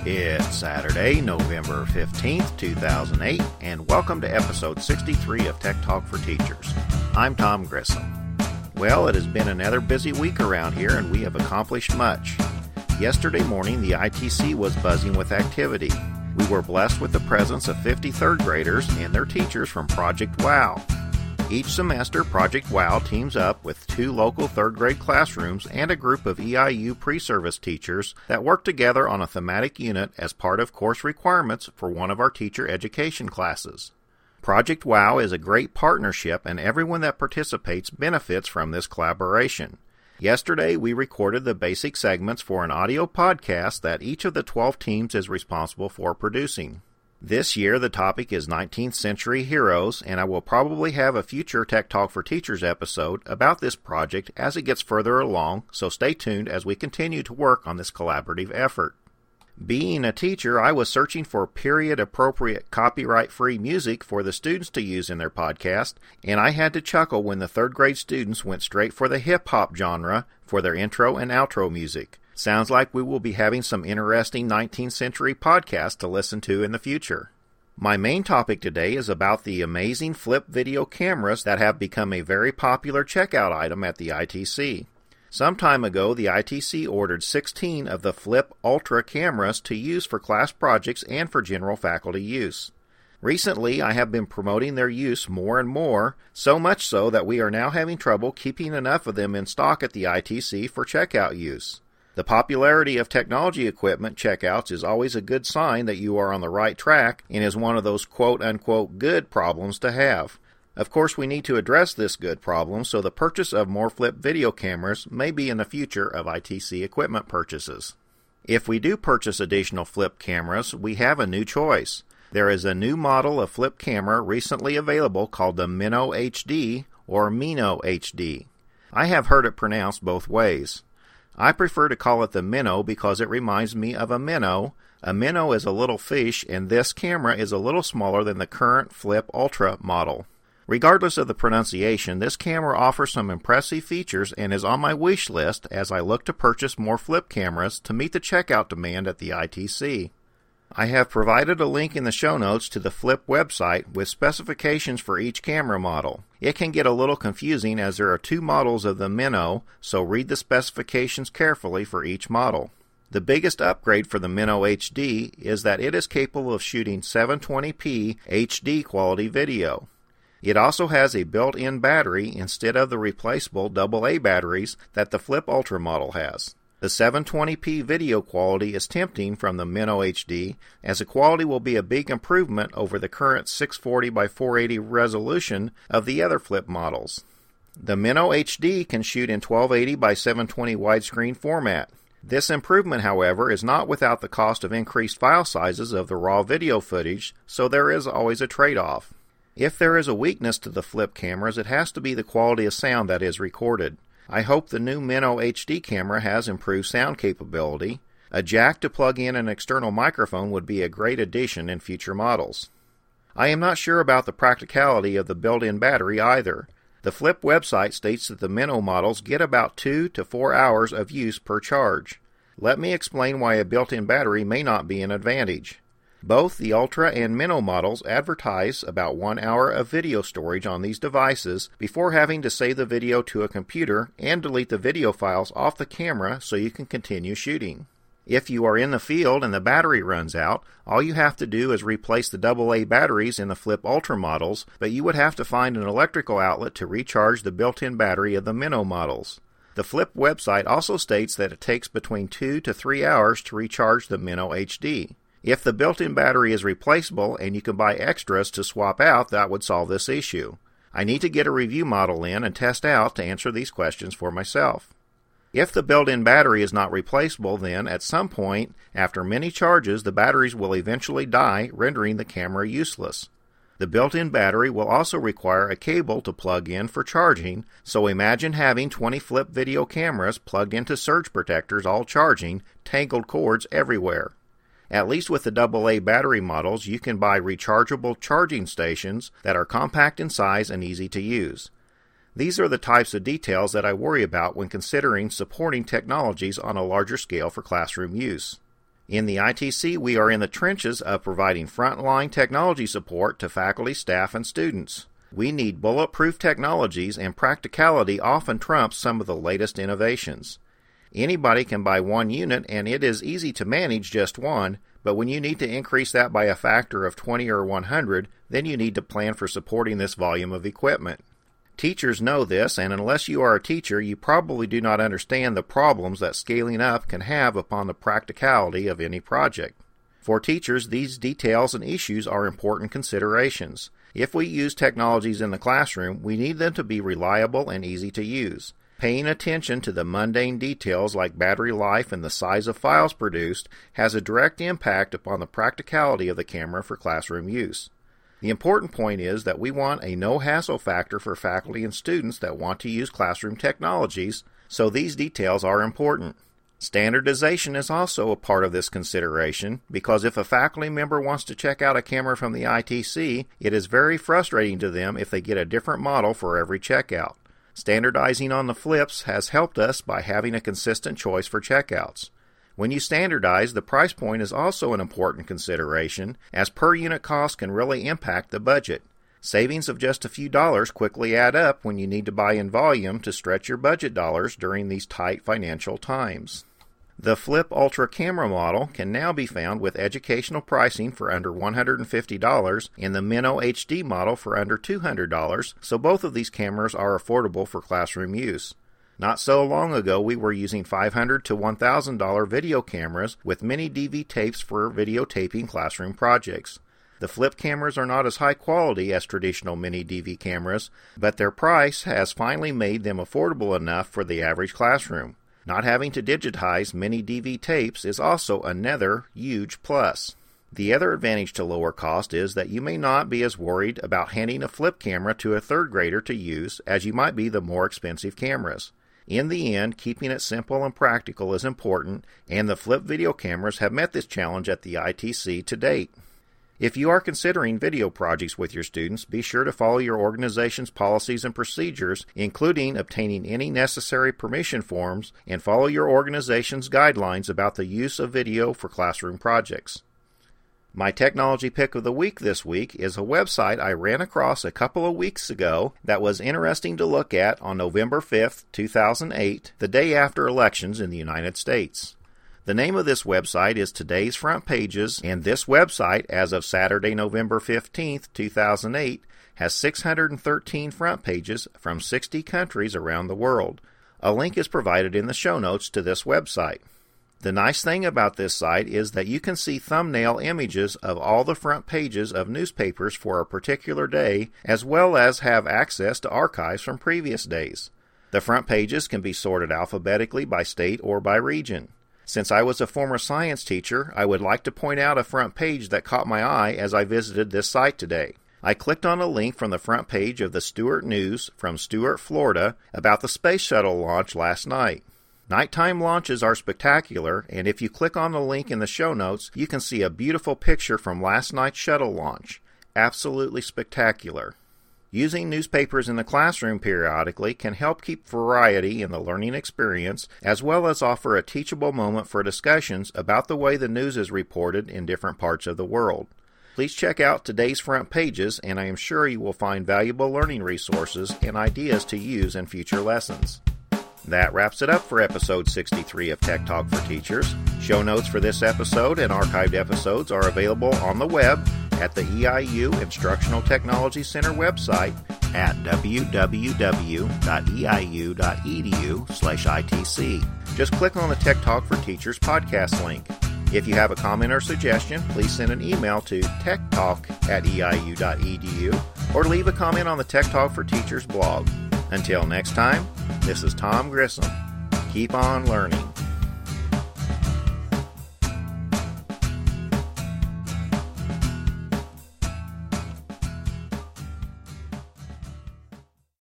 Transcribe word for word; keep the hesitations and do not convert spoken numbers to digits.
It's Saturday, November fifteenth, two thousand eight, and welcome to episode sixty-three of Tech Talk for Teachers. I'm Tom Grissom. Well, it has been another busy week around here, and we have accomplished much. Yesterday morning, the I T C was buzzing with activity. We were blessed with the presence of fifty third graders and their teachers from Project WOW. Each semester, Project WOW teams up with two local third grade classrooms and a group of E I U pre-service teachers that work together on a thematic unit as part of course requirements for one of our teacher education classes. Project WOW is a great partnership, and everyone that participates benefits from this collaboration. Yesterday, we recorded the basic segments for an audio podcast that each of the twelve teams is responsible for producing. This year, the topic is nineteenth century heroes, and I will probably have a future Tech Talk for Teachers episode about this project as it gets further along, so stay tuned as we continue to work on this collaborative effort. Being a teacher, I was searching for period-appropriate copyright-free music for the students to use in their podcast, and I had to chuckle when the third grade students went straight for the hip-hop genre for their intro and outro music. Sounds like we will be having some interesting nineteenth century podcasts to listen to in the future. My main topic today is about the amazing flip video cameras that have become a very popular checkout item at the I T C. Some time ago, the I T C ordered sixteen of the Flip Ultra cameras to use for class projects and for general faculty use. Recently, I have been promoting their use more and more, so much so that we are now having trouble keeping enough of them in stock at the I T C for checkout use. The popularity of technology equipment checkouts is always a good sign that you are on the right track and is one of those quote-unquote good problems to have. Of course, we need to address this good problem, so the purchase of more flip video cameras may be in the future of I T C equipment purchases. If we do purchase additional flip cameras, we have a new choice. There is a new model of flip camera recently available called the Minnow H D or Mino H D. I have heard it pronounced both ways. I prefer to call it the Minnow because it reminds me of a minnow. A minnow is a little fish, and this camera is a little smaller than the current Flip Ultra model. Regardless of the pronunciation, this camera offers some impressive features and is on my wish list as I look to purchase more flip cameras to meet the checkout demand at the I T C. I have provided a link in the show notes to the Flip website with specifications for each camera model. It can get a little confusing as there are two models of the Minnow, so read the specifications carefully for each model. The biggest upgrade for the Minnow H D is that it is capable of shooting seven twenty p H D quality video. It also has a built-in battery instead of the replaceable double A batteries that the Flip Ultra model has. The seven twenty p video quality is tempting from the Minnow H D, as the quality will be a big improvement over the current six forty by four eighty resolution of the other Flip models. The Minnow H D can shoot in twelve eighty by seven twenty widescreen format. This improvement, however, is not without the cost of increased file sizes of the raw video footage, so there is always a trade-off. If there is a weakness to the Flip cameras, it has to be the quality of sound that is recorded. I hope the new Minnow H D camera has improved sound capability. A jack to plug in an external microphone would be a great addition in future models. I am not sure about the practicality of the built-in battery either. The Flip website states that the Minnow models get about two to four hours of use per charge. Let me explain why a built-in battery may not be an advantage. Both the Ultra and Minnow models advertise about one hour of video storage on these devices before having to save the video to a computer and delete the video files off the camera so you can continue shooting. If you are in the field and the battery runs out, all you have to do is replace the double A batteries in the Flip Ultra models, but you would have to find an electrical outlet to recharge the built-in battery of the Minnow models. The Flip website also states that it takes between two to three hours to recharge the Minnow H D. If the built-in battery is replaceable and you can buy extras to swap out, that would solve this issue. I need to get a review model in and test out to answer these questions for myself. If the built-in battery is not replaceable, then at some point, after many charges, the batteries will eventually die, rendering the camera useless. The built-in battery will also require a cable to plug in for charging, so imagine having twenty Flip video cameras plugged into surge protectors all charging, tangled cords everywhere. At least with the double A battery models, you can buy rechargeable charging stations that are compact in size and easy to use. These are the types of details that I worry about when considering supporting technologies on a larger scale for classroom use. In the I T C, we are in the trenches of providing frontline technology support to faculty, staff, and students. We need bulletproof technologies, and practicality often trumps some of the latest innovations. Anybody can buy one unit, and it is easy to manage just one, but when you need to increase that by a factor of twenty or one hundred, then you need to plan for supporting this volume of equipment. Teachers know this, and unless you are a teacher, you probably do not understand the problems that scaling up can have upon the practicality of any project. For teachers, these details and issues are important considerations. If we use technologies in the classroom, we need them to be reliable and easy to use. Paying attention to the mundane details like battery life and the size of files produced has a direct impact upon the practicality of the camera for classroom use. The important point is that we want a no-hassle factor for faculty and students that want to use classroom technologies, so these details are important. Standardization is also a part of this consideration, because if a faculty member wants to check out a camera from the I T C, it is very frustrating to them if they get a different model for every checkout. Standardizing on the flips has helped us by having a consistent choice for checkouts. When you standardize, the price point is also an important consideration, as per-unit cost can really impact the budget. Savings of just a few dollars quickly add up when you need to buy in volume to stretch your budget dollars during these tight financial times. The Flip Ultra camera model can now be found with educational pricing for under one hundred fifty dollars and the Minnow H D model for under two hundred dollars, so both of these cameras are affordable for classroom use. Not so long ago, we were using five hundred to one thousand dollars video cameras with mini D V tapes for videotaping classroom projects. The Flip cameras are not as high quality as traditional mini D V cameras, but their price has finally made them affordable enough for the average classroom. Not having to digitize mini D V tapes is also another huge plus. The other advantage to lower cost is that you may not be as worried about handing a Flip camera to a third grader to use as you might be the more expensive cameras. In the end, keeping it simple and practical is important, and the Flip video cameras have met this challenge at the I T C to date. If you are considering video projects with your students, be sure to follow your organization's policies and procedures, including obtaining any necessary permission forms, and follow your organization's guidelines about the use of video for classroom projects. My technology pick of the week this week is a website I ran across a couple of weeks ago that was interesting to look at on November fifth, two thousand eight, the day after elections in the United States. The name of this website is Today's Front Pages, and this website, as of Saturday, November fifteenth, two thousand eight, has six hundred thirteen front pages from sixty countries around the world. A link is provided in the show notes to this website. The nice thing about this site is that you can see thumbnail images of all the front pages of newspapers for a particular day, as well as have access to archives from previous days. The front pages can be sorted alphabetically by state or by region. Since I was a former science teacher, I would like to point out a front page that caught my eye as I visited this site today. I clicked on a link from the front page of the Stuart News from Stuart, Florida, about the space shuttle launch last night. Nighttime launches are spectacular, and if you click on the link in the show notes, you can see a beautiful picture from last night's shuttle launch. Absolutely spectacular. Using newspapers in the classroom periodically can help keep variety in the learning experience, as well as offer a teachable moment for discussions about the way the news is reported in different parts of the world. Please check out Today's Front Pages, and I am sure you will find valuable learning resources and ideas to use in future lessons. That wraps it up for episode sixty-three of Tech Talk for Teachers. Show notes for this episode and archived episodes are available on the web at the E I U Instructional Technology Center website at w w w dot e i u dot e d u slash I T C. Just click on the Tech Talk for Teachers podcast link. If you have a comment or suggestion, please send an email to techtalk at e i u dot e d u or leave a comment on the Tech Talk for Teachers blog. Until next time, this is Tom Grissom. Keep on learning.